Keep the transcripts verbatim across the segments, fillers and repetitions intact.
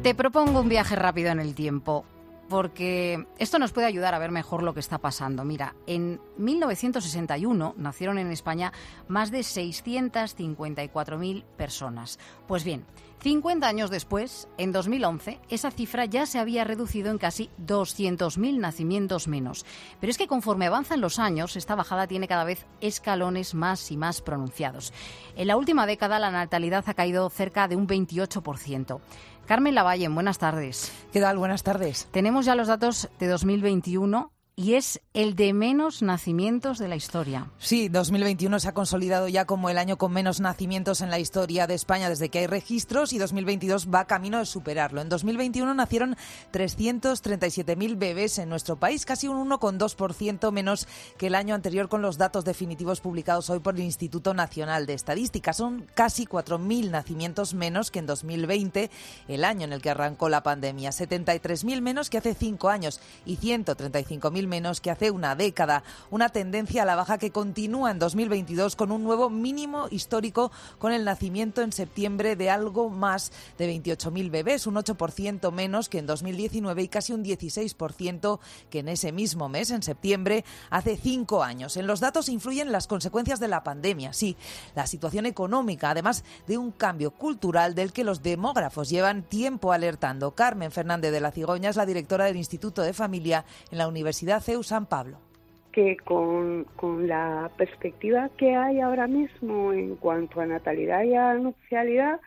Te propongo un viaje rápido en el tiempo, porque esto nos puede ayudar a ver mejor lo que está pasando. Mira, en mil novecientos sesenta y uno nacieron en España más de seiscientas cincuenta y cuatro mil personas. Pues bien, cincuenta años después, en dos mil once, esa cifra ya se había reducido en casi doscientos mil nacimientos menos. Pero es que conforme avanzan los años, esta bajada tiene cada vez escalones más y más pronunciados. En la última década, la natalidad ha caído cerca de un veintiocho por ciento. Carmen Lavalle, buenas tardes. ¿Qué tal? Buenas tardes. Tenemos ya los datos de dos mil veintiuno y es el de menos nacimientos de la historia. Sí, dos mil veintiuno se ha consolidado ya como el año con menos nacimientos en la historia de España desde que hay registros, y dos mil veintidós va camino de superarlo. En dos mil veintiuno nacieron trescientos treinta y siete mil bebés en nuestro país, casi un uno coma dos por ciento menos que el año anterior, con los datos definitivos publicados hoy por el Instituto Nacional de Estadística. Son casi cuatro mil nacimientos menos que en dos mil veinte, el año en el que arrancó la pandemia. setenta y tres mil menos que hace cinco años y ciento treinta y cinco mil menos que hace una década. Una tendencia a la baja que continúa en dos mil veintidós con un nuevo mínimo histórico, con el nacimiento en septiembre de algo más de veintiocho mil bebés, un ocho por ciento menos que en dos mil diecinueve y casi un dieciséis por ciento que en ese mismo mes, en septiembre, hace cinco años. En los datos influyen las consecuencias de la pandemia, sí, la situación económica, además de un cambio cultural del que los demógrafos llevan tiempo alertando. Carmen Fernández de la Cigoña es la directora del Instituto de Familia en la Universidad C E U San Pablo. Que con, con la perspectiva que hay ahora mismo en cuanto a natalidad y a nupcialidad,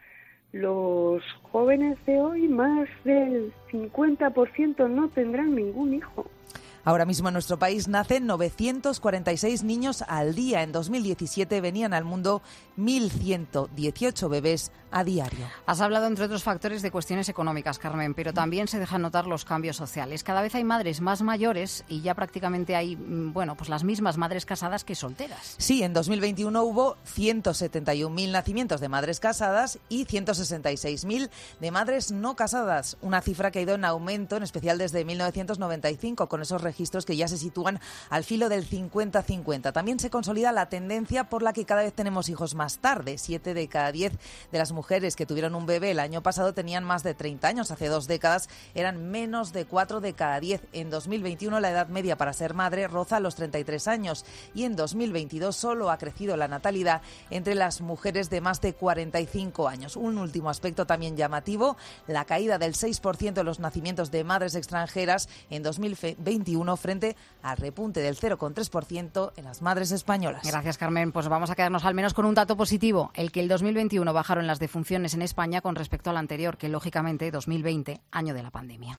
los jóvenes de hoy, más del cincuenta por ciento, no tendrán ningún hijo. Ahora mismo en nuestro país nacen novecientos cuarenta y seis niños al día. En dos mil diecisiete venían al mundo mil ciento dieciocho bebés a diario. Has hablado, entre otros factores, de cuestiones económicas, Carmen, pero también se dejan notar los cambios sociales. Cada vez hay madres más mayores y ya prácticamente hay, bueno, pues las mismas madres casadas que solteras. Sí, en dos mil veintiuno hubo ciento setenta y un mil nacimientos de madres casadas y ciento sesenta y seis mil de madres no casadas. Una cifra que ha ido en aumento, en especial desde mil novecientos noventa y cinco, con esos registros que ya se sitúan al filo del cincuenta cincuenta. También se consolida la tendencia por la que cada vez tenemos hijos más tarde. Siete de cada diez de las mujeres que tuvieron un bebé el año pasado tenían más de treinta años. Hace dos décadas eran menos de cuatro de cada diez. En dos mil veintiuno la edad media para ser madre roza los treinta y tres años, y en dos mil veintidós solo ha crecido la natalidad entre las mujeres de más de cuarenta y cinco años. Un último aspecto también llamativo: la caída del seis por ciento de los nacimientos de madres extranjeras en dos mil veintiuno frente al repunte del cero coma tres por ciento en las madres españolas. Gracias, Carmen. Pues vamos a quedarnos al menos con un dato positivo, el que el dos mil veintiuno bajaron las defunciones en España con respecto al anterior, que lógicamente dos mil veinte, año de la pandemia.